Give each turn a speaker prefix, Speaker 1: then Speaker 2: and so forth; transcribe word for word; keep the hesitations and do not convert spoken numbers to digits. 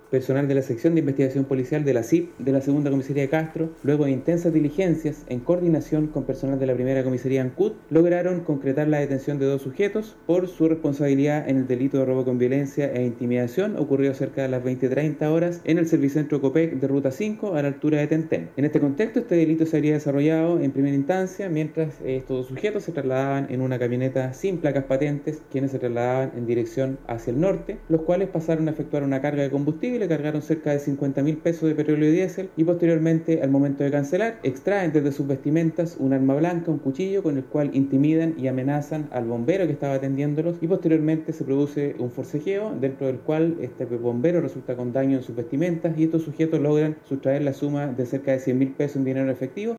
Speaker 1: Personal de la sección de investigación policial de la C I P de la segunda comisaría de Castro, luego de intensas diligencias en coordinación con personal de la primera comisaría Ancud, lograron concretar la detención de dos sujetos por su responsabilidad en el delito de robo con violencia e intimidación ocurrido cerca de las veinte treinta horas en el servicentro Copec de Ruta cinco a la altura de Tentén. En este contexto, este delito se habría desarrollado en primera instancia mientras estos dos sujetos se trasladaban en una camioneta sin placas patentes, quienes se trasladaban en dirección hacia el norte, los cuales pasaron a efectuar una carga de combustible. Le cargaron cerca de cincuenta mil pesos de petróleo y diésel y posteriormente, al momento de cancelar, extraen desde sus vestimentas un arma blanca, un cuchillo con el cual intimidan y amenazan al bombero que estaba atendiéndolos y posteriormente se produce un forcejeo dentro del cual este bombero resulta con daño en sus vestimentas y estos sujetos logran sustraer la suma de cerca de cien mil pesos en dinero efectivo